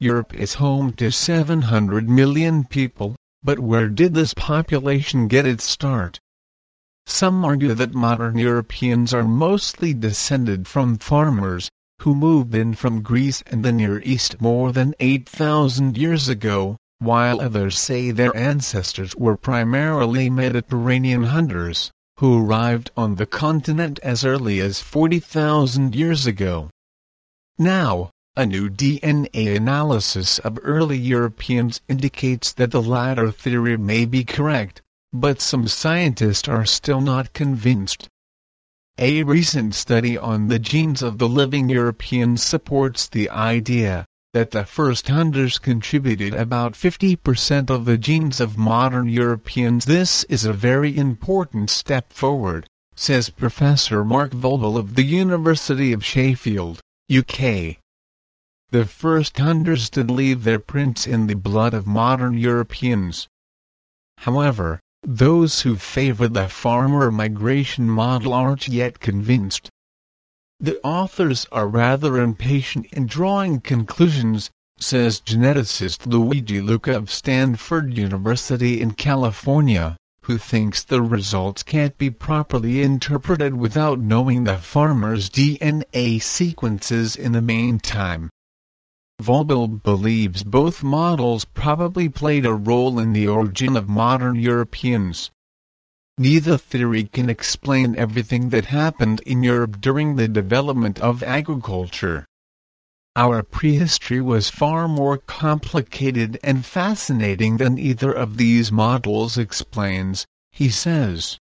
Europe is home to 700 million people, but where did this population get its start? Some argue that modern Europeans are mostly descended from farmers, who moved in from Greece and the Near East more than 8,000 years ago, while others say their ancestors were primarily Mediterranean hunters, who arrived on the continent as early as 40,000 years ago. Now, a new DNA analysis of early Europeans indicates that the latter theory may be correct, but some scientists are still not convinced. A recent study on the genes of the living Europeans supports the idea that the first hunters contributed about 50% of the genes of modern Europeans. This is a very important step forward, says Professor Mark Volbel of the University of Sheffield, UK. The first hunters did leave their prints in the blood of modern Europeans. However, those who favor the farmer migration model aren't yet convinced. The authors are rather impatient in drawing conclusions, says geneticist Luigi Lucca of Stanford University in California, who thinks the results can't be properly interpreted without knowing the farmer's DNA sequences in the meantime. Volbel believes both models probably played a role in the origin of modern Europeans. Neither theory can explain everything that happened in Europe during the development of agriculture. Our prehistory was far more complicated and fascinating than either of these models explains, he says.